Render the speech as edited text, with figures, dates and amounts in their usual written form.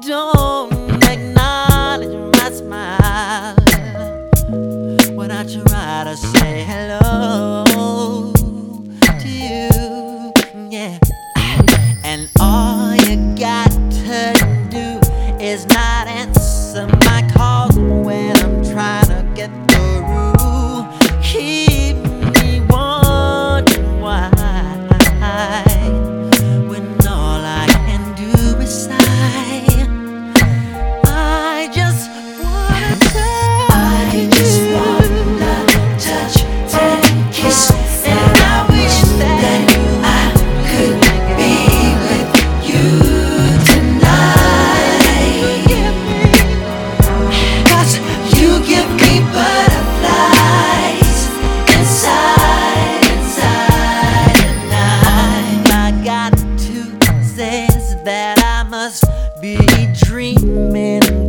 don't acknowledge my smile when I try to say hello to you, yeah. And all you got to do is not answer my calls when I'm trying to get through. Keep me wondering why, when all I can do is sigh. I just wanna touch and kiss, and I wish that I could be with you tonight. 'Cause you give me butterflies inside, and I got to say that I must be dreaming.